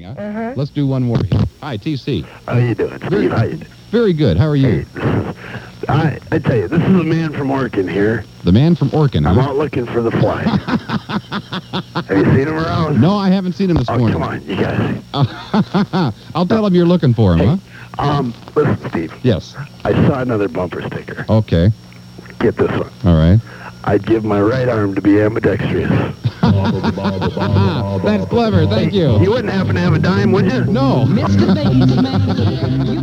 morning, huh? Let's do one more here. Hi, TC. How you doing, Steve? How you doing? Very good. How are you? Hey, I tell you, this is a man from Orkin here. The man from Orkin, I'm huh? out looking for the fly. Have you seen him around? No, I haven't seen him this morning. Come on, you guys. I'll tell him you're looking for him, huh? Listen, Steve. Yes. I saw another bumper sticker. Okay. Get this one. All right. I'd give my right arm to be ambidextrous. That's clever. Thank you. You wouldn't happen to have a dime, would you? No. Mr. Bates Man, you